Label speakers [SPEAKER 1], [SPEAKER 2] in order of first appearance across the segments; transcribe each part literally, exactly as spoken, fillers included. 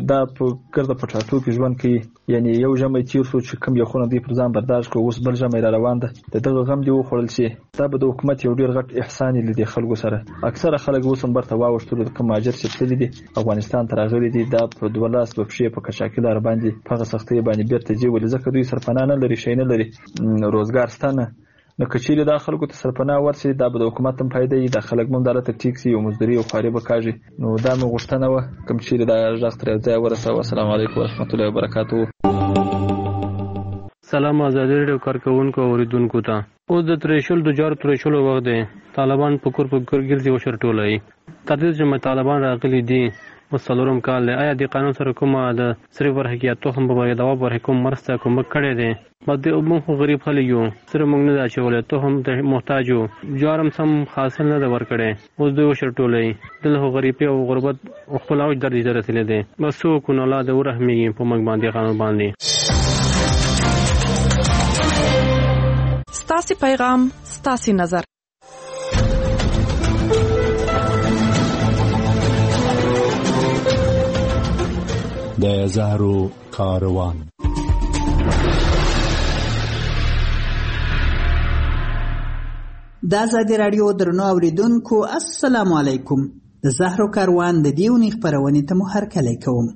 [SPEAKER 1] دا په ګرده په ټاټو کې ژوند کوي. یعنی یو ژمی تیر شو چې کوم یخونه دوی پر ځان برداشت کړو، اوس بل ژمی را روان ده، د دغه غم دې وخوړل شي. دا به د حکومت یو ډېر غټ احسان یې له دې خلکو سره. اکثره خلک اوس هم برته واوښتلو، د کوم مهاجر چې تللي دي افغانستان ته راغلي دي، دا په دوه لاس په پښې په کچاکي لاره باندې په هغه سختۍ باندې بېرته ځي. ولې ځکه دوی سرپناه نه لري، شی نه لري، روزګار شته نه. نو که چیرې دا خلکو ته سرپناه ورسي، دا به د حکومت هم فایده وي، دا خلک هم دلته ټیک سي، یو مزدوري او خواري به کاږي. نو دا مې غوښتنه وه کوم چیرې دا غږ تر یو ځایه ورسوه. السلام علیکم ورحمت الله وبرکاتو.
[SPEAKER 2] سلام ازادي راډیو کارکونکو او اوریدونکو ته. اوس د تریشل د جار تریشل وخت دی. طالبان په کور په کور ګرځي او شرټولای. تر دې چې طالبان راغلي دي مسلورم کال. آیا د قانون سره کومه د سری ورحکیات توخم په بغیر د وبر حکومت مرسته کوم کړي دي؟ بده موږ غریب خلک یو، سره موږ نه دا چولې ته هم د محتاجو جارم سم حاصل نه ور کړي. اوس دوی شرټولای دغه غریبي او غربت خپل او درې درته لیدي. بس سو کو نه لا د ورحمي په موږ باندې قانون باندې.
[SPEAKER 3] ستاسي پیغام ستاسي نظر.
[SPEAKER 4] د زهرو کاروان.
[SPEAKER 5] د آزادي راډیو درنو اوریدونکو السلام علیکم. د زهرو کاروان د دیونی خبرونې ته مو هرکلی کوم.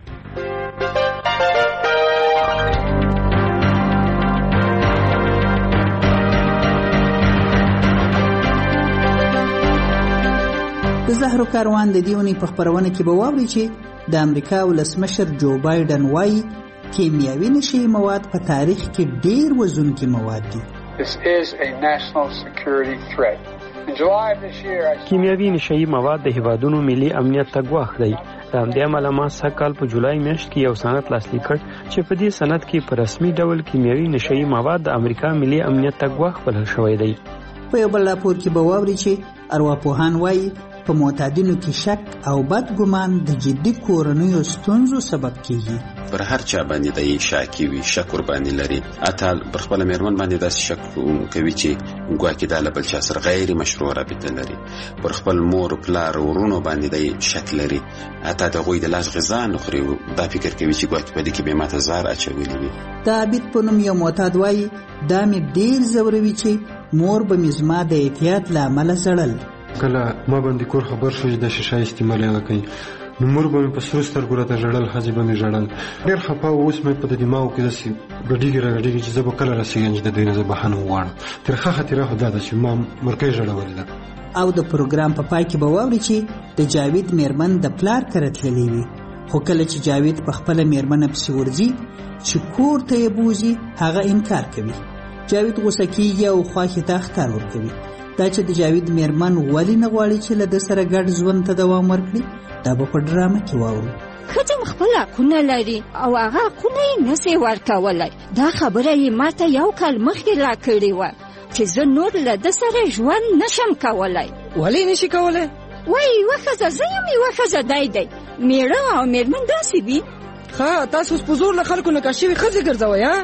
[SPEAKER 5] د زهرو کاروان د دیونی په خبرونه کې به واوري چې د امریکا ولسمشر جو بایدن وایي کیمیاوي نشي مواد په تاریخ کې ډیر وزونکي مواد دي.
[SPEAKER 6] This is a national security threat. In July of this year, I
[SPEAKER 2] کیمیاوي نشي مواد د هیوادونو ملي امنیت ته ګواښ دی. د همدې امله ما سږ کال په جولای میاشت کې یو سند لاسلیک کړ چې په دې سند کې په رسمي ډول کیمیاوي نشي مواد د امریکا ملي امنیت ته ګواښ بلل شوی دی.
[SPEAKER 5] په یو بل راپور کې به واوري چې ارواپوهان وایي په معتادینو کې شک او بد ګمان د جدي کورنیو ستونزو سبب کیږي.
[SPEAKER 7] پر هر چا باندې د شاکی وي، شک ور باندې لري. اتل پر خپل میرمن باندې د شک کوي چې ګواکې د بل چا سره غیر مشروع رابطه لري. پر خپل مور پلار ورونو باندې د شک لري. اته د غوی د لاس غذا نه خوري، دا فکر کوي چې ګواکې په دې کې به ماته زار اچولي وي.
[SPEAKER 5] دا بیت په نوم یو معتاد وایي دا مې ډیر زوروي چې مور به مې زما د احتیاط له امله زړل.
[SPEAKER 8] کله ما باندې کور خبر شو چې د شیشه استعمال یې کوي، نو مور به مې په سرو سترګو راته ژړل، ښځې به مې ژړل. ډېر خفه و. اوس مې په د دماغو کې داسې ګډېږي راګډېږي چې زه به کله رسېږم چې د دوی نه زه بښنه وغواړم. ترخه خاطره خو دا ده چې ما مرکۍ ژړولې ده.
[SPEAKER 5] او د پروګرام په پای کې به واوري چې د جاوید میرمن د پلار کره تللې وي، خو کله چې جاوید په خپله میرمنه پسې ورځي چې کور ته یې بوځي هغه انکار کوي. جاوید غوسه کېږي او خواښې ته ښکار ورکوي. دا چې د جاوید میرمن ولې نه غواړي چې له ده سره ګډ ژوند ته دوام ورکړي، دا به په ډرامه کې واورو.
[SPEAKER 9] ښځه خپل حقونه لري او هغه حقونه یې نسي ورکولی. دا خبره یې ماته یو کال مخکې راکړې وه چې زه نور له ده سره ژوند نشم کولی.
[SPEAKER 10] ولې نشي کولی؟
[SPEAKER 9] وایي یوه ښځه زه یم، یوه ښځه دی دی. میړه او میرمن داسې دي.
[SPEAKER 10] ښه، تاسو اوس په زور له خلکو نکاح شوي ښځې ګرځوئ. ها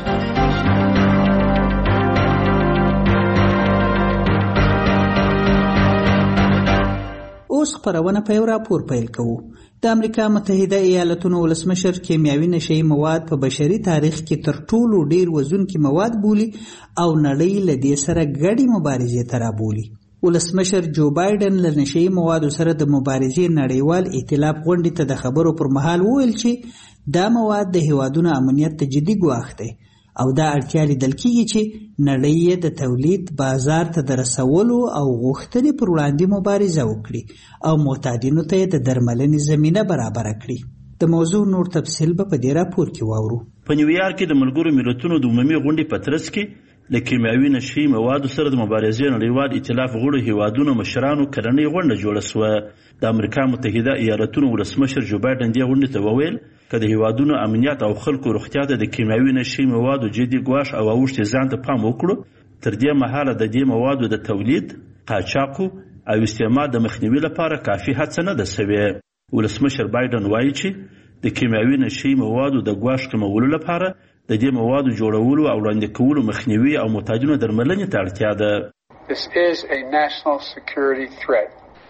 [SPEAKER 5] اوس خبرونه په یو راپور پیل کوو. د امریکا متحده ایالاتونو ولسمشر کیمیاوي نشي مواد په بشري تاریخ کې تر ټولو ډیر وزونکي مواد بولي او نړۍ له دې سره ګډي مبارزې ته رابولي. ولسمشر جو بایدن له نشي موادو سره د مبارزې نړیوال ائتلاف غونډې ته د خبرو پر مهال وویل چې دا مواد د هیوادونو امنیت ته جدي ګواښ دی او دا اړتیا لیدل کېږي چې نړۍ د تولید بازار ته د رسولو او غوښتنې پر وړاندې مبارزه وکړي او معتادینو ته د درملنې زمینه برابره کړي. د موضوع نور تفصیل به په دې راپور کې واورو.
[SPEAKER 11] په نیویارک کې د ملګرو ملتونو د عمومي غونډې په ترڅ کې له کیمیاوي نشي موادو سره د مبارزې نړیوال ائتلاف غړو هیوادونو مشرانو کلنۍ غونډه جوړه شوه. د امریکا متحده ایالاتونو ولسمشر جو بایدن دې غونډې ته وویل که د هیوادونو امنیت او خلکو روغتیا ته د کیمیاوي نشي موادو جدي ګواښ او اوښتې ځان ته پام وکړو، تر دې مهاله د دې موادو د تولید، قاچاقو او استعمال د مخنیوي لپاره کافي هڅه نه ده شوې. ولسمشر بایدن وایي چې د کیمیاوي نشي موادو د ګواښ کمولو لپاره د دې موادو جوړولو او وړاندې کولو مخنیوي او معتادینو درملنې ته اړتیا ده.
[SPEAKER 6] This is a national security threat.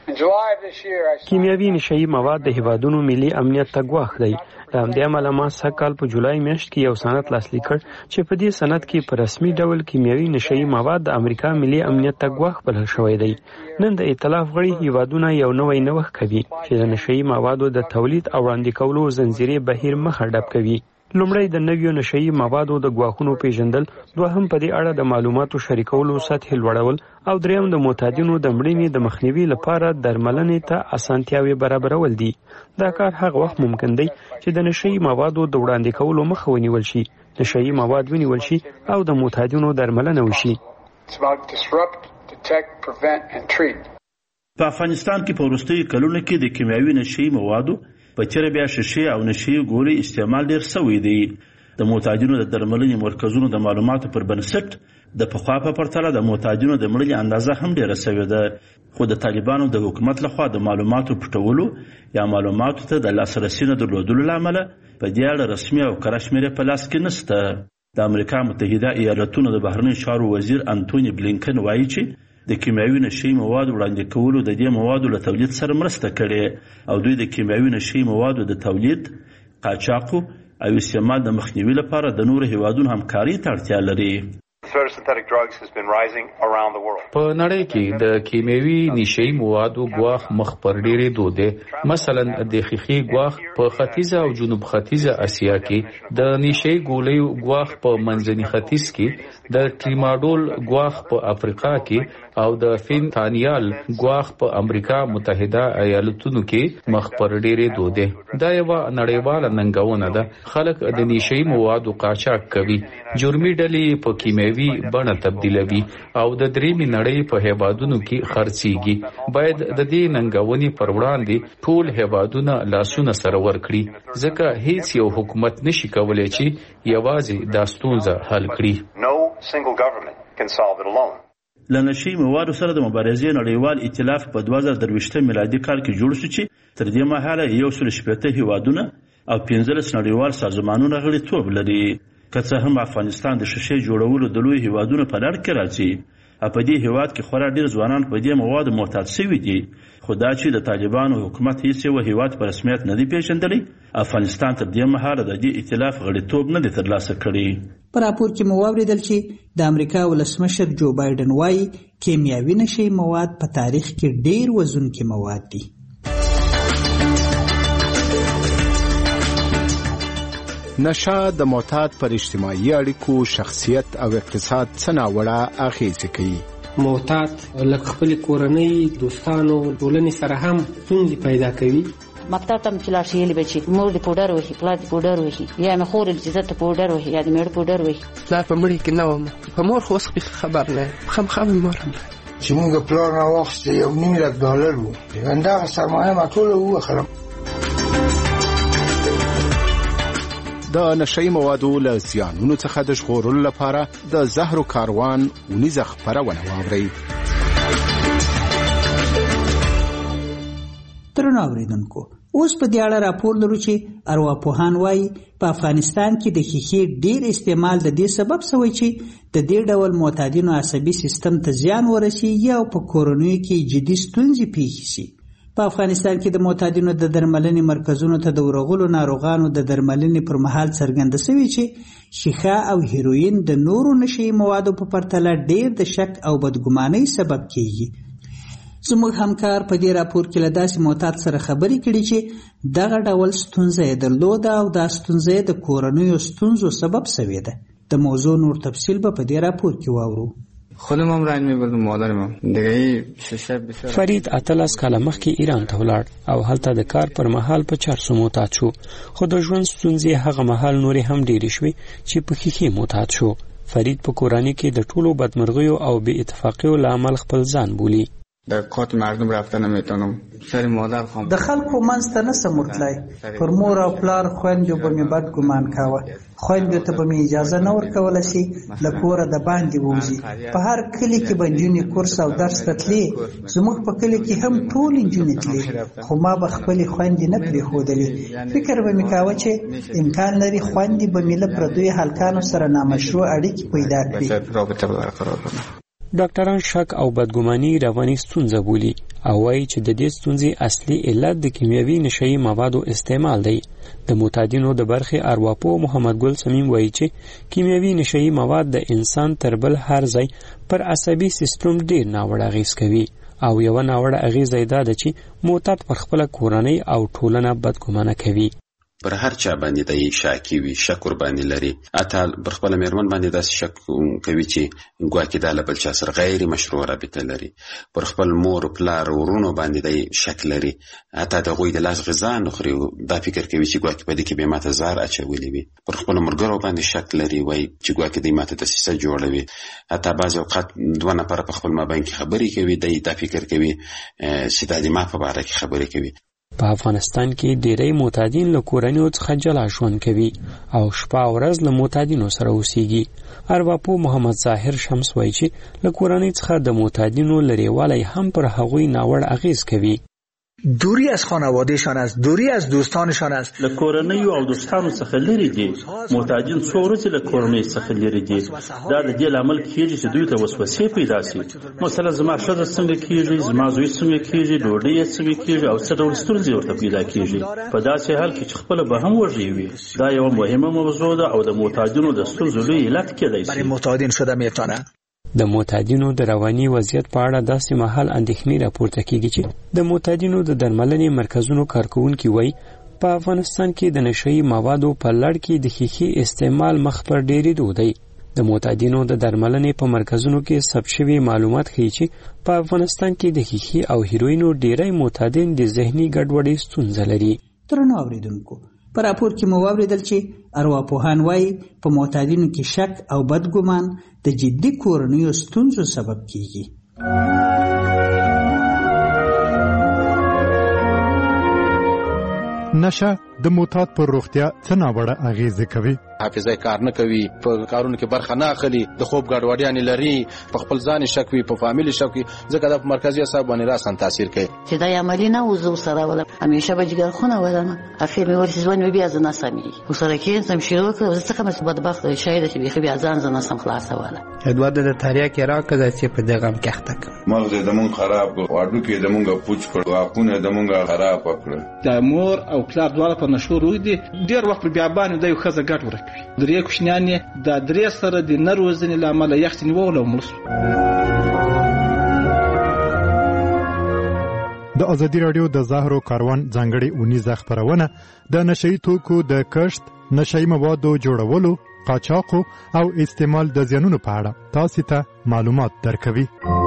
[SPEAKER 6] In July of this year, I
[SPEAKER 12] کیمیاوي نشهیي مواد د هیوادونو ملي امنیت ته ګواښ دی. د همدې امله ما سږ کال په جولای میاشت کې یو سند لاسلیک کړ چې په دې سند کې په رسمي ډول کیمیاوي نشهیي مواد د امریکا ملي امنیت ته ګواښ بلل شوی دی. نن د ائتلاف غړي هیوادونه یو نوی نوښت کوي چې د نشهیي موادو د تولید او وړاندې کولو زنجیرې بهیر مخه ډپ کوي. لومړی د نویو نشهیي موادو د ګواښونو پیژندل، دوهم په دې اړه د معلوماتو شریکولو سطح لوړول، او دریم د معتادینو د مړینې د مخنیوي لپاره درملنې ته اسانتیاوې برابرول دي. دا کار هغه وخت ممکن دی چې د نشهیي موادو د وړاندې کولو مخه ونیول شي، نشهیي مواد ونیول شي او د معتادینو درملنه وشي.
[SPEAKER 11] په افغانستان کې په وروستیو کلونو کې د کیمیاوي نشهیي موادو په چیرې بیا شیشې او نشهیي ګولۍ استعمال ډېر سوی دی. د معتادینو د درملنې مرکزونو د معلوماتو پر بنسټ د پخوا په پرتله د معتادینو د مړینې اندازه هم ډېره سوې ده، خو د طالبانو د حکومت لخوا د معلوماتو پټولو یا معلوماتو ته د لاسرسي نه درلودلو له امله په دې اړه رسمي او کره شمېرې په لاس کې نشته. د امریکا متحده ایالتونو د بهرنیو چارو وزیر انتوني بلینکن وایي چې د کیمیاوي نشهیي موادو وړاندې کولو د دې موادو له تولید سره مرسته کړې او دوی د کیمیاوي نشهیي موادو د تولید، قاچاقو او استعمال د مخنیوي لپاره د نورو هیوادونو همکارۍ ته اړتیا لري.
[SPEAKER 13] په نړۍ کې د کیمیاوي نشهیي موادو ګواښ مخ پر ډېرېدو دی. مثلا د ښیښې ګواښ په ختیځه او جنوب ختیځه اسیا کې، د نشهیي ګولیو ګواښ په منځني ختیځ کې، د ټریماډول ګواښ په افریقا کې او د فینتانیال ګواښ په امریکا متحده ایالتونو کې مخ پر ډېرېدو دی. دا یوه نړیواله ننګونه ده. خلک د نشهیي موادو قاچاق کوي، جرمي ډلې په کیمیاوي بڼه تبدیلوي او د دریمې نړۍ په هیوادونو کې خرڅيږي. باید د دې ننګونې پر وړاندې ټول هیوادونه لاسونه سره ورکړي، ځکه هیڅ یو حکومت نشي کولای چې یوازې دا ستونزه حل کړي.
[SPEAKER 11] له نشهیي موادو سره د مبارزې نړیوال ائتلاف په دوه زره درویشتم میلادي کال کې جوړ شو چې تر دې مهاله یو سل شپېته هیوادونه او پنځلس نړیوال سازمانونه غړیتوب لري. که څه هم افغانستان د شیشې جوړولو د لوی هیوادونو په لړ کې راځي، په دې هیواد کې خورا ډېر ځوانان په دې موادو معتاد شوي دي، خو دا چې د طالبانو حکومت هیڅ یو هیواد په رسمیت نه دی پیژندلی، افغانستان تر دې مهاله د دې ائتلاف غړیتوب نه دی ترلاسه کړی.
[SPEAKER 5] په راپور کې مو واوریدل چې د امریکا ولسمشر جو بایدن وایي کیمیاوي نشهیي مواد په تاریخ کې ډېر وزونکي مواد دي.
[SPEAKER 14] نشه د معتاد پر اجتماعي اړیکو، شخصیت او اقتصاد څه ناوړه اغېزې کوي.
[SPEAKER 15] معتاد لکه خپل کورنۍ، دوستانو، ټولنې سره هم ستونزې پیدا کوي.
[SPEAKER 16] مکتب ته چې لاړ شي بچي مور دې پوډر وهي، پلار دې پوډر وهي، یا مې خور دې عزت پوډر وهي، یا دې مېړه پوډر وهي.
[SPEAKER 17] پلار په مړي کې نه وم، په مور خو اوس خبر نه خامخا مې مور هم
[SPEAKER 18] چې موږ پلار راواخیسته یو نیم لک ډالر و، همدغه سرمایه ما ټوله ووخلم.
[SPEAKER 14] د نشهیي موادو له زیانونو څخه د ژغورلو لپاره د زهرو کاروان ونیزه خپرونه واورئ.
[SPEAKER 5] درنو اوریدونکو، اوس په دې اړه راپور لرو چې ارواپوهان وایي په افغانستان کې د ښیښې ډېر استعمال د دې سبب شوی چې د دې ډول معتادینو عصبي سیستم ته زیان ورسیږي او په کورنیو کې جدي ستونزې پیښې شي. په افغانستان کې د معتادینو د درملنې مرکزونو ته د ورغلو ناروغانو د درملنې پر مهال څرګنده شوې چې ښیښه او هیروین د نورو نشهیي موادو په پرتله ډېر د شک او بدګمانۍ سبب کیږي. زموږ همکار په دې راپور کې له داسې معتاد سره خبرې کړي چې دغه ډول ستونزه یې درلوده او دا ستونزه یې د کورنیو ستونزو سبب شوې ده. د موضوع نور تفصیل به په دې راپور کې واورو.
[SPEAKER 19] خودم هم رنج می‌بردم، مادرم هم دیگه شش بسیار.
[SPEAKER 12] فرید اتلس کاله مخکې ایران ته ولاړ او هلته د کار پر مهال په چارسو معتاد شو، خو د ژوند ستونزې هغه مهال نورې هم ډېرې شوې چې په ښیښې معتاد شو. فرید په کورنۍ کې د ټولو بدمرغیو او بې اتفاقیو له امل خپل ځان بولي.
[SPEAKER 19] در کات مردم رفتن نمیتونم، سر مادر خواهم
[SPEAKER 5] د خلکو منځ ته نسم ورتلی، پر مور او پلار خویندو به مې بد ګمان کاوه، خویندو ته به مې اجازه نه ورکوله چې له کوره د باندې ووځي. په هر کلي کې به نجونې کورس او درس ته تلې، زموږ په کلي کې هم ټول نجونې تلې، خو ما به خپلې خویندې نه پرېښودلې. فکر به مې کاوه چې امکان لري خویندې به مې له پردیو هلکانو سره نامشروع اړیکې پیدا کړي.
[SPEAKER 12] ډاکټران شک او بدګماني رواني ستونزه بولي او وایي چې د دې ستونزې اصلي علت د کیمیاوي نشهیي موادو استعمال دی. د معتادینو د برخې ارواپوه محمد ګل سمیم وایي چې کیمیاوي نشهیي مواد د انسان تر بل هر ځای پر عصبي سیستم ډیر ناوړه اغېز کوي او یوه ناوړه اغېزه یې دا ده چې معتاد پر خپله کورنۍ او ټولنه بدګمانه کوي.
[SPEAKER 7] پر هر چا باندې د شاکی وي شک ور باندې لري. اتل پر خپل میرمن باندې داسې شک کوي چې ګواکې دا له بل چا سره غیر مشروع رابطه لري. پر خپل مور پلار ورونو باندې د شک لري. اته د غوی د لاس غذا نه خوري دا فکر کوي چې ګواکې په دې کې به ماته زار اچولې وي. پر خپل مرګرو باندې شک لري وای چې ګواکې د ماته دسیسه جوړوي. اته بعض اوقات دوه نفر په خپل مابین کې خبرې کوي د دا فکر کوي چې د ما په اړه کې خبرې کوي.
[SPEAKER 12] په افغانستان کې ډیری معتادین له کورنیو څخه جلا ژوند کوي او شپه او ورځ له معتادینو سره اوسیږي. ارواپوه محمد ظاهر شمس وایي چې له کورنۍ څخه د معتادینو لرېوالی هم پر هغوی ناوړ اغېز کوي.
[SPEAKER 20] دوری از خانوادهشان است، دوری از دوستانشان است.
[SPEAKER 11] له کورنۍ او دوستانو څخه لري دي. معتادین څو ورځې له کورنۍ څخه لري دي. دا د دې لامل کېږي چې دوی ته وسوسې پیدا شي. مثلا زما ښځه څنګه کېږي، زما زوی څنګه کېږي، ډوډۍ یې څنګه کېږي او څه ډول ستونزې ورته پیدا کېږي. په داسې حال کې چې خپله به هم وږی وي. دا یوه مهمه موضوع ده او د معتادینو د ستونزو لوی علت کېدی شي.
[SPEAKER 20] برای معتادین شده میتونه
[SPEAKER 12] د معتادینو د رواني وضعیت په اړه داسې مهال اندېښنې راپورته کیږي چې د معتادینو د درملنې مرکزونو کارکوونکي وایي په افغانستان کې د نشهیي موادو په لړ کې د ښیښې استعمال مخ پر ډېرېدو دی. د معتادینو د درملنې په مرکزونو کې ثبت شوي معلومات ښیي چې په افغانستان کې د ښیښې او هیروینو ډېری معتادین د ذهني ګډوډۍ ستونزه لري.
[SPEAKER 5] درنو اورېدونکو، په راپور کې مو واورېدل چې ارواپوهان وایي په معتادینو کې شک او بدګمان د جدي کورنیو ستونزو سبب کیږي.
[SPEAKER 21] نشه د معتاد پر روغتیا څه ناوړه اغېزې کوي؟
[SPEAKER 14] حافظه کار نه کوي، په کارونو کې برخه نه اخلي، د خوب ګډوډیانې لري، په خپل ځان شک وي، په فامیل شک وي، ځکه د مرکزي اعصاب باندې راسن تاثیر کوي.
[SPEAKER 16] چې دا عملی نه وزو سره ولا همیشه به جګر خونه ولنه اخر مې ورسې ځوان مې بیا ځنه سمي وسره کې سم شروع کړ څه کوم بدبخت شاید چې بیا بیا ځان ځنه سم خلاص ولا
[SPEAKER 17] ادوار د تاریخ کې راکړه چې په دغه کې اخته
[SPEAKER 22] مغز د مون خراب کړ، واډو کې د مونږه پوچ کړ، واقونه د مونږه خراب کړ.
[SPEAKER 23] د مور او پلار دواړه په نشو روي دي. ډیر وخت بیا باندې د یو خزه ګټ ورکوي. درې کوشنیان د درې سره د نروزنې لامل یختنی وول او ملس.
[SPEAKER 21] د ازادي رادیو د زهرو کاروان ځانګړي اونیزه خبرونه د نشئی توکو د کشت، نشئی موادو جوړولو، قاچاقو او استعمال د زیانونو په اړه تاسو ته معلومات درکوي.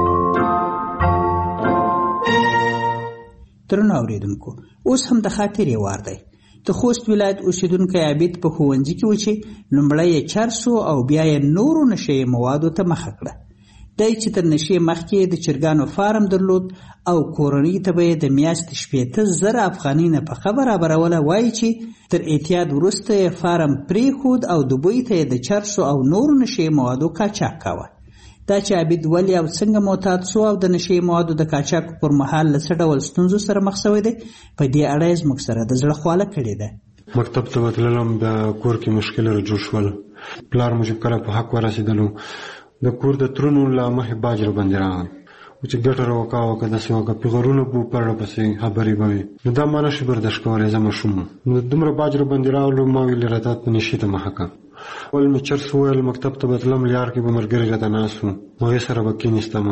[SPEAKER 5] درنو اوریدونکو، اوس هم د خاطرې وار دی. د خوست ولایت اوسیدونکی عابد په ښوونځي کې و چې لومړی یې چرسو او بیا یې نورو نشهیي موادو ته مخه کړه. دی چې تر نشې مخکې د چرګانو فارم درلود او کورنۍ ته به یې د میاشتې شپېته زره افغانۍ نفقه برابروله، وایي چې تر اعتیاد وروسته یې فارم پرېښود او دوبۍ ته یې د چرسو او نورو نشهیي موادو قاچاق کاوه. دا چې عابد ولې او څنګه معتاد سو او د نشهیي موادو د قاچاق پر مهال له څه ډول ستونزو سره مخ شوی دی، په دې اړه یې زموږ سره د زړه خواله کړې ده.
[SPEAKER 8] مکتب ته وتلم، د کور کې مشکل جوړ شول. پلار مو چې کله په حق ورسېدلو د کور د ترونو له مخې باج را باندې راغی چې ګټه راوکا وکړه داسې وکړه پیغورونه به پرله پسې خبرې به وي. نو دا ما نشي برداشت کولی، زه ماشوم وم. نو دومره باج را باندې راغلو، ما ویل راته په نشي ته مخه کړه. ول مې چرس وویل مکتب ته به تلم، لیار کې به ملګري راته ناست وو، هغې سره به کېنېستم.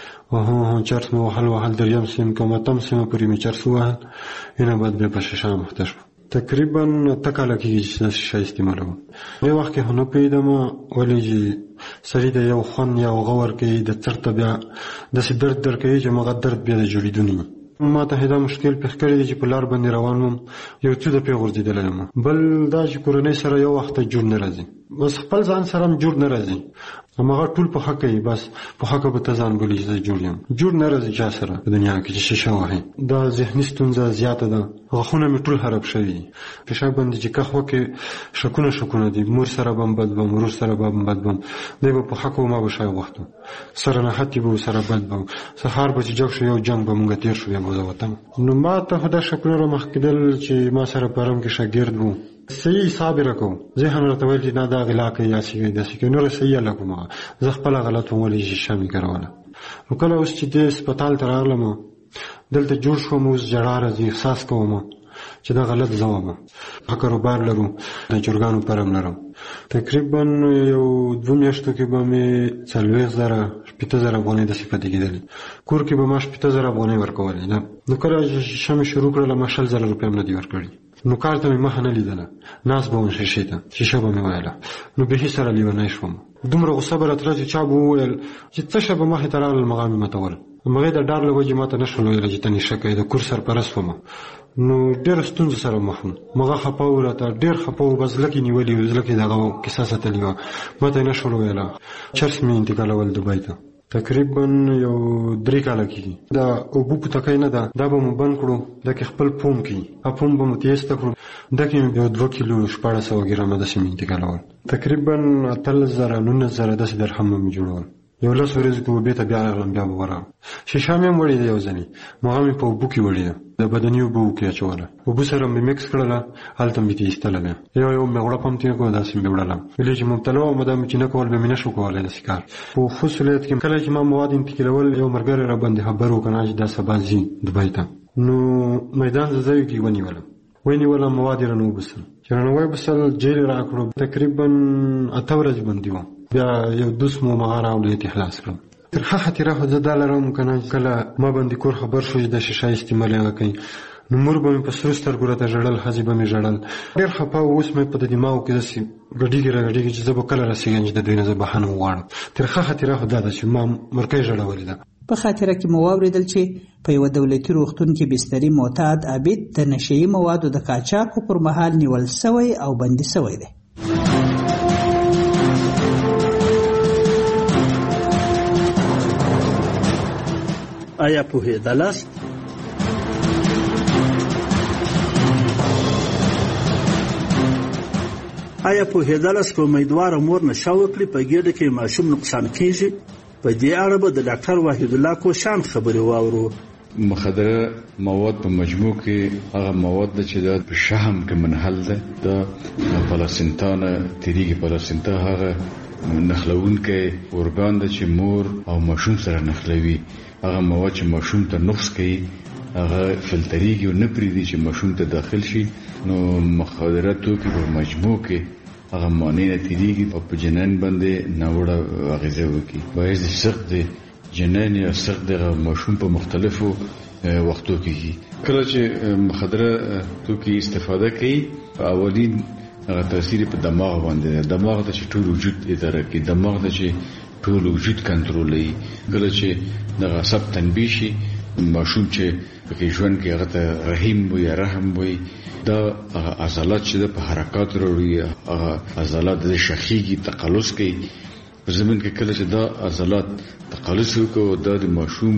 [SPEAKER 8] هو هو چرس مې وهل وهل دریم سیم کوم اتم سیمه پورې مې چرس ووهل، اینه بعد بیا په شیشه مخته شوم. تقریبا اته کاله کېږي چې داسې شی استعمالوم. دې وخت کې خو نه پوهېدم ولې چې سړي ته یو خوند یو غور کوي، د چرته بیا داسې درد درکوي چې مغه درد بیا د جوړېدو نه وي. ما ته دا مشکل پېښ کړی دی چې په لار باندې روان وم، یو څه د پې غورځېدلی یم. بل دا چې کورنۍ سره یو وخت جوړ نه راځي، بس خپل ځان سره هم جوړ نه راځي. هماغه ټول په حق کوي، بس په حق به ته ځان بولي چې زه جوړ یم. جوړ نه راځي چا سره په دنیا کې چې شیشه وهي. دا ذهني ستونزه زیاته ده، غاښونه مې ټول خراب شوي دي. پیشاب باندې چې کخ وکړې شکونه شکونه دي، مور سره به هم بد بم، ورور سره به هم بد بم. دی به په حق و ما به شی غوښتو، سره نښتې به سره بد به سهار به چې جوړ شو یو جنګ به مونږ تېر شو، بیا به زه وتم. نو ما ته خو دا شکونه را مخ کېدل چې ما سره په حرم کې شاګرد وو، صحیح حساب یې راکوم. ذهن راته ویل چې نه دا غلا کوي یا څه کوي داسې کوي، نور صحیح هلک وم، زه خپله غلط وم ولې شیشه مې کاروله. نو کله اوس چې دې هسپتال ته راغلم دلته جوړ شوم، اوس ژړا راځي، احساس کوم چې دا غلط ځواب ښه کاروبار لرو، د چرګانو فرم لرم. تقریبا یو دوه میاشتو کې به مې څلوېښت زره شپېته زره افغانۍ داسې پاتې کېدلې. کور کې به ما شپېته زره افغانۍ ورکولې. نو کله چې مې شروع کړله ما شل زره روپۍ هم نه دي ورکړي. نو کار ته مې مخه نه لیدله، ناست به وم شیشې ته، شیشه به مې ویله. نو بیخي سره لیونی شوم. دومره غوسه به راتله چې چا به وویل چې څه شه به مخې ته راغلل، مغه مې متول. مغې د ډار له وجې ما ته نه شول ویله چې ته نشه کوې، د کور سرپرست وم. نو ډېره ستونزو سره مخ وم. مغه خفه و راته، ډېر خفه و، بس زړه کې نیولې وه، زړه کې دغه کیسه ساتلې وه، ما ته یې نه شول ویله. چرس مې انتقالول دوبۍ ته. تقریبا یو درې کاله کېږي. دا اوبو پوتکی نه ده، دا به مو بند کړو، دا کې خپل پوم کړي، پوم به مو تیسته کړو، دا کې یو دوه کیلو شپاړس سوه ګرامه داسې مې انتقالول. تقریبا اتلس زره نولس زره داسې درهم مې جوړول. یو لس ورځې کې اوبې ته بیا راغلم، بیا به ورغلم. شیشه مې هم وړې ده یو ځلې، مغه مې په اوبو کې وړې ده، د بدني اوبو کې اچوله، اوبو سره مې میکس کړله، هلته مې ترې ایستله بیا. یو یو مې غوړپ هم تېر کړو، داسې مې وړله. ویلې چې مبتلا وم، دا مې چې نه کول، بیا مې نه شو کولی داسې کار. په خوست ولایت کې کله چې ما مواد انتقالول، یو ملګری راباندې خبر وکړه چې دا سبا ځي دوبۍ ته. نو میدان زاویو کې ونیولم ونیولم مواد یې رانه وبسل. چې رانه وبسل جیل یې راکړو. تقریبا اته ورځې بندي وم. بیا یو دوست مو مغه راوړی، یې خلاص کړم. تر ښه خاطره خو زه دا لرم که نه، کله ما باندې کور خبر شو چې د شیشه استعمال هغه کوي، نو مور به مې په سرو سترګو راته ژړل، ښځې به مې ژړل. ډېر خفه و. اوس مې په د دماغو کې داسې ګډېږي را ګډېږي چې زه به کله رسېږم چې د دوی نه زه بښنه وغواړم. تر ښه خاطره خو دا ده چې ما مرکۍ ژړولې ده.
[SPEAKER 5] په خاطره کې مو واورېدل چې په یوه دولتي روغتون کې بستري معتاد عابد د نشهیي موادو د قاچاقو پر مهال نیول سوی او بندي سوی دی.
[SPEAKER 11] آیا پوهېدلاست؟ آیا پوهېدلاست که امیدواره مور نشه وکړي په ګېډه کې ماشوم نقصان کیږي؟ په دې اړه به د ډاکټر وحیدالله کوشان خبرې واورو.
[SPEAKER 22] مخدره مواد په مجموع کې هغه مواد ده چې د شحم کې منحل ده. د پلاسینتا نه تیریږي. پلاسینتا هغه نښلونکی ارګان ده چې مور او ماشوم سره نښلوي. هغه مواد چې ماشوم ته نقص کوي هغه فلتریږي او نه پرېږدي چې ماشوم ته داخل شي. نو مخدره توکي په مجموع کې هغه مانع نه تیریږي او په جنین باندې ناوړه اغېزه وکړي. باعث د سخت د جنین یا سخت د ماشوم په مختلفو وختو کې. کله چې مخدره توکي استفاده کوي، اولین هغه تاثیر په دماغ باندې، دماغ ته چې ټول وجود اداره کوي، دماغ ته چې ټول وجود کنټرولوي. کله چې دغه عصب تنبیه شي، ماشوم چې پکې ژوند کې هغه ته رحیم وي یا رحم وي، دا هغه عضلات چې په حرکات وروړي، هغه عضلات د شخیږي، تقلص کوي. په زمین کې کله چې دا عضلات تقلص وکړي، دا د ماشوم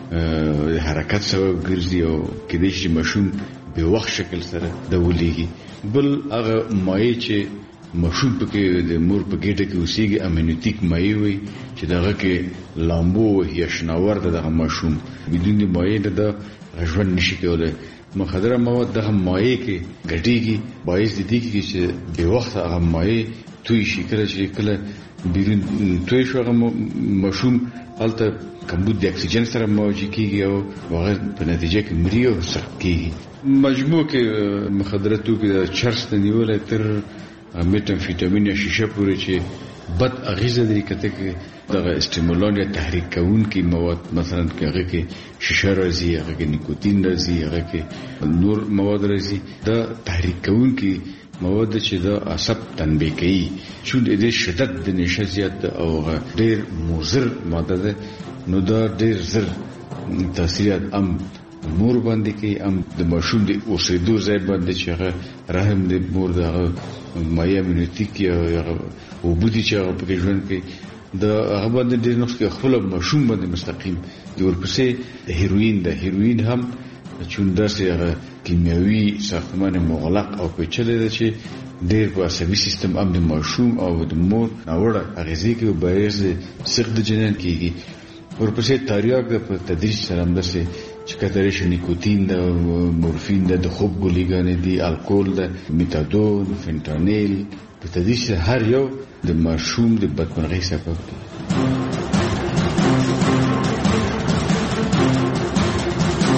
[SPEAKER 22] د حرکت سبب ګرځي او کېدای شي ماشوم به وخت شکل سره د ولېږي. بل هغه مایع چې ماشوم پکې د مور په ګېډه کې اوسېږي، امنیوتیک مایع وي چې دغه کې لامبو یا شناور د دغه ماشوم بدون د مایع د ژوند نشي کولی. مخدره مواد دغه مایع کې ګډېږي، باعث د دې کېږي چې بې وخته هغه مایع توی شي. کله چې کله بیرون توی شو هغه ماشوم هلته کمبود د اکسیجن سره مواجه کېږي او هغه په نتیجه کې مري او سخت کېږي. مجموع کې مخدره توکي د چرس نه نیولی تر میتامفیټامین یا شیشه پورې چې بد اغیزه لري. کته کې دغه استیمولان یا تحریک کوونکي مواد، مثلا کې هغه کې شیشه راځي، هغه کې نیکوتین راځي، هغه کې نور مواد راځي. دا تحریک کوونکي مواد چې د عصب تنبیه کوي، چې د شدت د نشه زیات او ډېر مضر ماده ده. نو دا ډېر زر تاثیرات هم مور باندې کې، هم د ماشوم د اوسېدو ځای باندې چې هغه رحم د مور دغه مایع امنیوتیک یا اوبو دي چې هغه پکې ژوند کوي، د هغه باندې ډېر نقص کوي. خپله ماشوم باندې مستقیم د ورپسې د هیروین ده. هیروین هم چون داسې هغه کیمیاوي ساختمان مغلق او پیچلی ده چې ډېر په عصبي سیستم هم د ماشوم او د مور ناوړه اغېزې کوي او باعث د سقط د جنین کېږي. ورپسې تریاک ده په تدریج سره همداسې چې کتلی شي نیکوتین ده، مورفین ده، د خوب ګولیګانې دي، الکول ده، میتادون، فنټانیل. په تدریج سره هر یو د ماشوم د بدمرغۍ سبب دی.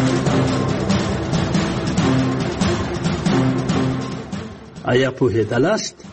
[SPEAKER 1] آیا پوهېدلاست؟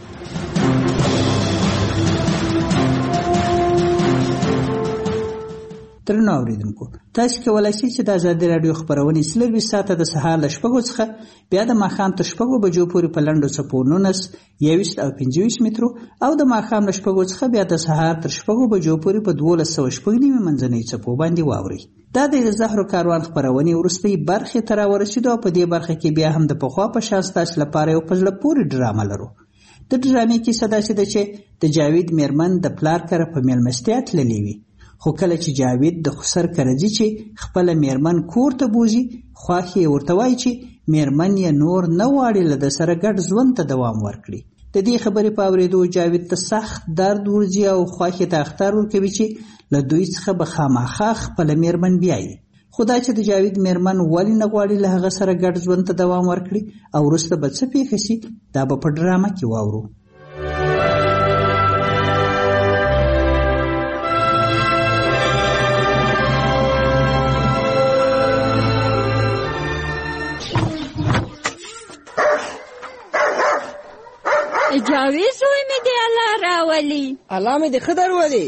[SPEAKER 5] درنو اوریدونکو، تاسو کولای شئ چې د ازادي راډیو خبرونه څلرویشت ساعته د سهار له شپږو څخه بیا د ماښام تر شپږو بجو پورې په لنډو څپو نولس، یوویشت او پنځه ویشت مترو او د ماښام له شپږو څخه بیا د سهار تر شپږو بجو پورې په دولس سوه شپږ نوي منځنیو څپو باندې واورئ. دا د زهرو کاروان خبرونې وروستۍ برخې ته راورسېدو او په دې برخه کې بیا هم د پخوا په شان ستاسو لپاره یو په زړه پورې ډرامه لرو. د ډرامې کیسه داسې ده چې د جاوید میرمن د پلار کره په میلمستیا تللې وي، خو کله چې جاوید د خسر کره ځي چې خپله میرمن کور ته بوځي، خواښ یې ورته وایي چې میرمن یې نور نه غواړي له ده سره ګډ ژوند ته دوام ورکړي. د دې خبرې په اورېدو جاوید ته سخت درد ورځي او خواښ یې ته اخطار ورکوي چې له دوی څخه به خامخا خپله میرمن بیایي. خو دا چې د جاوید میرمن ولې نه غواړي له هغه سره ګډ ژوند ته دوام ورکړي او وروسته به څه پېښه شي، دا به په ډرامه کې واورو.
[SPEAKER 9] جاوید زوی مې دی الله راولي.
[SPEAKER 10] الله مې دې ښه درولي.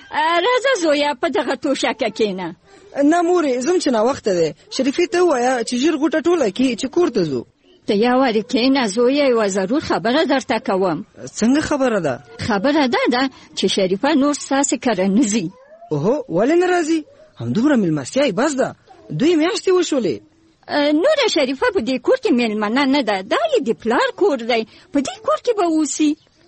[SPEAKER 9] راځه زویه په دغه توشکه کښېنه.
[SPEAKER 10] نه مورې ځم چې ناوخته دی. شریفې ته ووایه چې ژر غوټه ټوله کړي چې کور ته ځو.
[SPEAKER 9] ته یو وارې کښېنه زویه، یوه ضرور خبره درته کوم.
[SPEAKER 10] څنګه خبره ده؟
[SPEAKER 9] خبره دا ده چې شریفه نور ستاسې کره نه ځي.
[SPEAKER 10] اوهو ولې نه راځي؟ همدومره مېلمستیا یې بس ده، دوی میاشتې وشولې.
[SPEAKER 9] نوره شریفه په دې کور کې میلمنه نه ده، دا یې د پلار کور دی، په دې کور کې به اوسي.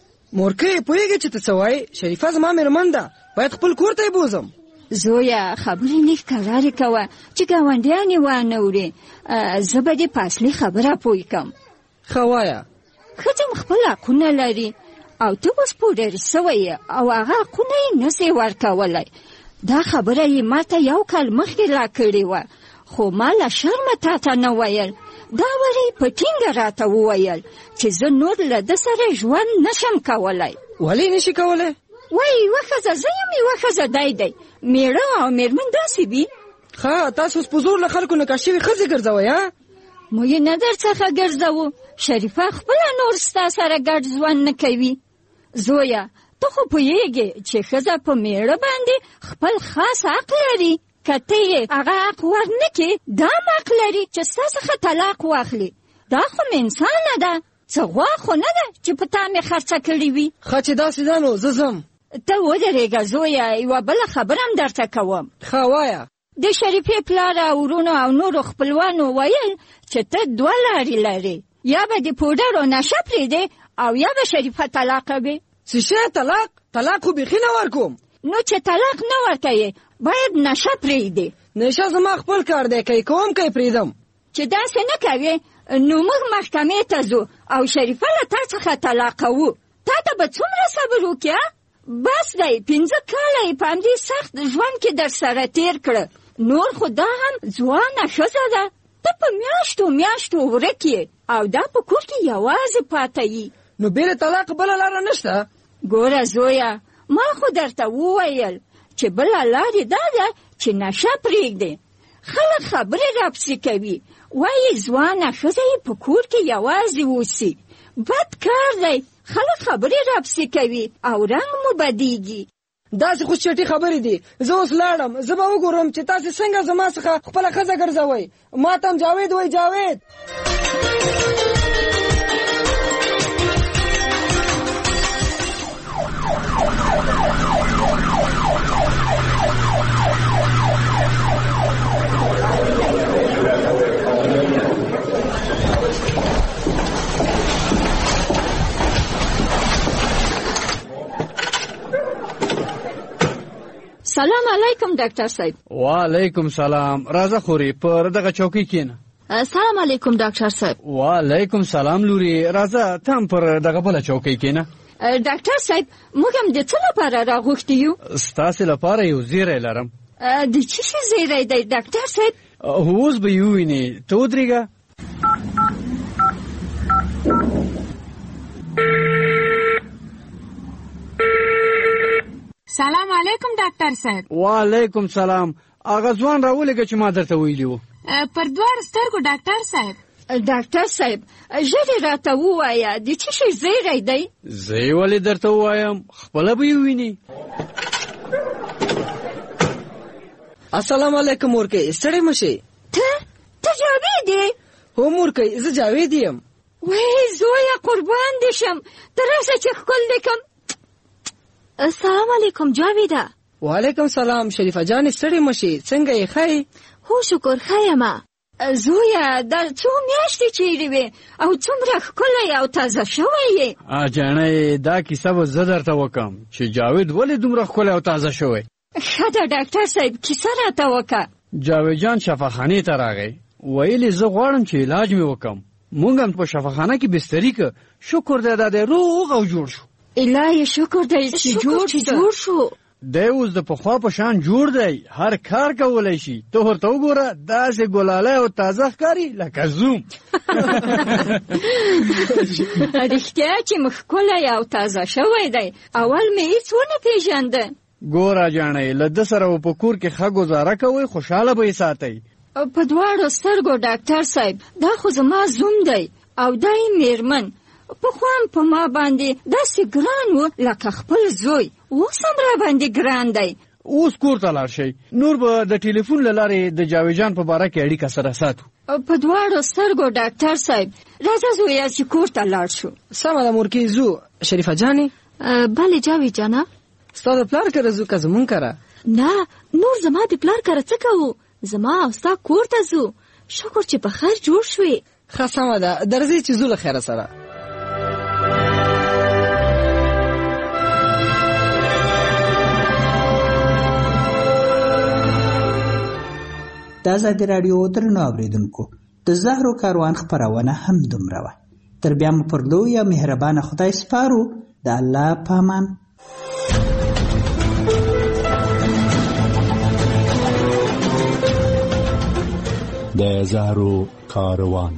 [SPEAKER 10] مورکۍ پوهېږې چې ته څه وایې؟ شریفه زما میرمن ده، باید خپل کور ته یې بوځم.
[SPEAKER 9] زویه خبرې لږ کرارې کوه چې ګاونډیانې وانه وړې. زه به دې په اصلي خبره پوه کړم.
[SPEAKER 10] ښه وایه.
[SPEAKER 9] ښځه خپل حقونه لري او ته اوس پوډر سوی یې او هغه حقونه یې نسې ورکولی. دا خبره یې ما ته یو کال مخکې را کړې وه، خو ما له شرمه تا ته نه ویل. دا وری په ټینګه راته وویل چې زه نور له ده سره ژوند نشم کولی.
[SPEAKER 10] ولې نشي کولی؟
[SPEAKER 9] وایي یوه ښځه زه یم، یوه ښځه دی دی، میړه او میرمن داسې وي.
[SPEAKER 10] ښه تاسو اوس په زور له خلکو نکاح شوي ښځې ګرځوئ. ها
[SPEAKER 9] موږ یې نه در څخه ګرځوو، شریفه خپله نور ستا سره ګډ ژوند نه کوي. زویه ته خو پوهېږې چې ښځه په میړه باندې خپل خاص حق لري. که ته یې هغه حق ورنکړې دا هم حق لري چې ستا څخه طلاق واخلي. دا خو مې انسانه ده، څه غوا خو نه ده چې په تا مې خرڅه کړې وي.
[SPEAKER 10] ښه چې داسې ده نو زه ځم.
[SPEAKER 9] ته ودرېږه زویه، یوه بله خبره هم درته کوم.
[SPEAKER 10] ښه وایه.
[SPEAKER 9] د شریفې پلار او ورونو او نورو خپلوانو ویل چې ته دوه لارې لرې، یا به د پوډرو نشه پرېږدې او یا به شریفه طلاقه وي.
[SPEAKER 10] څه شی طلاق؟ طلاق خو بیخي نه ورکوم.
[SPEAKER 9] نو چې طلاق نه ورکوې باید نشه پرېږدې.
[SPEAKER 10] نشه زما خپل کار دی، که یې کوم که یې پرېږدم.
[SPEAKER 9] چې داسې نه کوې نو موږ محکمې ته ځو او شریفه له تا څخه طلاقوو. تا ته به څومره صبر وکړي؟ بس دی، پنځه کاله یې په همدې سخت ژوند کې در سره تېر کړه. نور خو دا هم ځوانه ښځه ده، ته په میاشتو میاشتو ورک یې او دا په کور کې یوازې پاته یي.
[SPEAKER 10] نو بېله طلاق بله لاره نشته؟
[SPEAKER 9] ګوره زویه، ما خو درته وویل چې بله لارې دا ده چې نشه پرېږدې. خلک خبرې راپسې کوي، وایي ځوانه ښځه یې په کور کې یوازې اوسي. بد کار دی، خلک خبرې راپسې کوي او رنګ مو بدیږي.
[SPEAKER 10] داسې خو چټي خبرې دي. زه اوس لاړم، زه به وګورم چې تاسې څنګه زما څخه خپله ښځه ګرځوئ. ما ته هم جاوید وایي. جاوید
[SPEAKER 9] سلام علیکم ډاکټر صاحب.
[SPEAKER 3] وعلیکم سلام. راځه خوري پر دغه چوکۍ کېنه.
[SPEAKER 4] سلام علیکم ډاکټر صاحب.
[SPEAKER 3] وعلیکم سلام لوري. راځه ته هم پر دغه بله چوکۍ کېنه.
[SPEAKER 9] ډاکټر صاحب موږ هم د څه لپاره راغوښتي یو؟
[SPEAKER 3] ستاسې لپاره یو زیری لرم.
[SPEAKER 9] د څه شي زیری دی ډاکټر صاحب؟
[SPEAKER 3] اوس به یې ووینې. ته ودرېږه.
[SPEAKER 4] سلام علیکم ډاکټر صاحب.
[SPEAKER 3] وعلیکم سلام. هغه ځوان راولېږه چې ما درته ویلي وو.
[SPEAKER 4] پر دواړو سترګو ډاکټر صاحب.
[SPEAKER 9] ډاکټر صاحب ژر راته ووایه د څه شي زیری دی؟
[SPEAKER 3] زه یې ولې درته ووایم، خپله به یې ویني.
[SPEAKER 10] السلام علیکم مورکۍ، ستړی مه شې.
[SPEAKER 9] ته ته جاوید یې؟
[SPEAKER 10] هو مورکۍ، زه جاوید یم.
[SPEAKER 9] وای زویه قربان دې شم، ته راسه چې ښکل دې کړم.
[SPEAKER 4] السلام علیکم جاویده.
[SPEAKER 10] وعلیکم سلام شریفه جانې، ستړی مه شې، څنګه یې ښه یې؟
[SPEAKER 4] هو شکر ښه یمه.
[SPEAKER 9] زویه دا څو میاشتې چیرې وې او څومره ښکلی او تازه شوی یې.
[SPEAKER 3] جانې دا کیسه به زه درته وکړم چې جاوید ولې دومره ښکلی او تازه شوی.
[SPEAKER 9] ښه ده ډاکټر صاحب کیسه راته وکړه.
[SPEAKER 3] جاوید جان شفاخانې ته راغی، ویلې زه غواړم چې علاج مې وکړم. مونږ هم په شفاخانه کې بستري که، شکر دی دا دی روغ او جوړ شو.
[SPEAKER 9] الهی شکر دی چې جوړ شو.
[SPEAKER 3] دی اوس د پخوا په شان جوړ دی، هر کار کولی شي. ته ورته وګوره داسې ګلالی او تازه ښکاري لکه زوم.
[SPEAKER 9] رښتیا چې مې ښکلی او تازه شوی دی، اول مې هېڅ ونه پېژانده.
[SPEAKER 3] ګوره جانې له ده سره په کور کې ښه ګزاره کوئ، خوشحاله به یې ساتئ.
[SPEAKER 9] په دواړو سترګو ډاکټر صاحب، دا خو زما زوم دی او دا یې مېرمن. پخوا هم په ما باندې داسې ګران و لکه خپل زوی، اوس هم را باندې ګران دی.
[SPEAKER 3] اوس کور ته لاړ شئ، نور به د ټلیفون له لارې د جاوید جان په باره کې اړیکه سره ساتو.
[SPEAKER 9] په دواړو سترګو ډاکټر صاحب، راځه زویه چې کور ته لاړ شو.
[SPEAKER 10] سمه ده مورکۍ ځو. شریفه جانې؟
[SPEAKER 4] بلې جاوید جانه.
[SPEAKER 10] ستا د پلار کره ځو که زمونږ کره؟
[SPEAKER 4] نه نور زما د پلار کره څه کوو، زما او ستا کور ته ځو. شکر چې په خیر جوړ شوې.
[SPEAKER 10] ښه سمه ده، درځئ چې ځو له خیره سره.
[SPEAKER 5] د ازادي راډیو درنو اورېدونکو، د زهرو کاروان خپرونه هم دومره وه. تر بیا مو پر لوی او مهربانه خدای سپارو. د الله په امان.
[SPEAKER 1] د زهرو کاروان.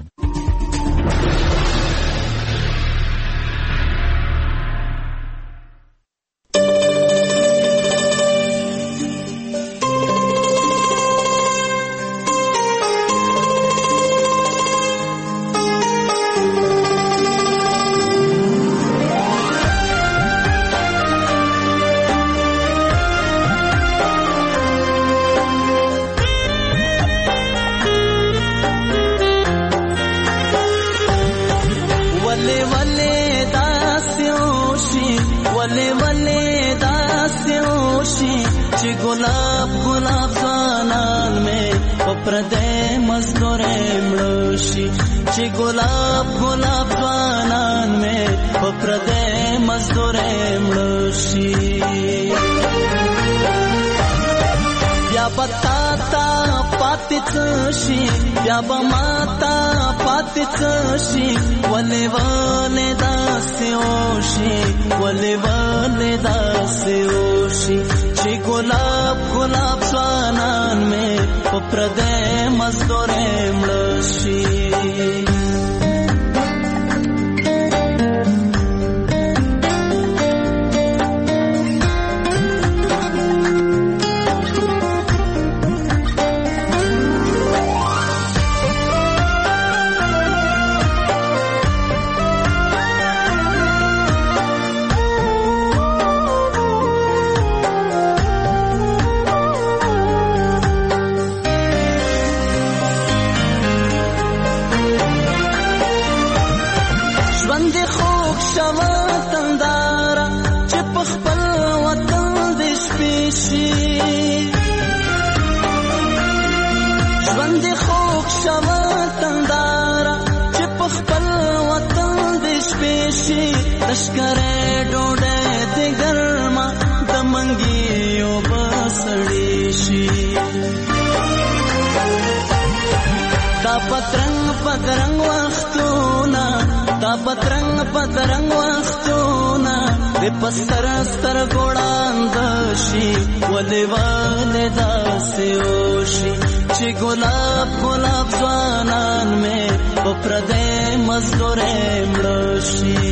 [SPEAKER 2] गुलाब गुलाब ज़वानान में वो प्रदे मज़दूरे मृषि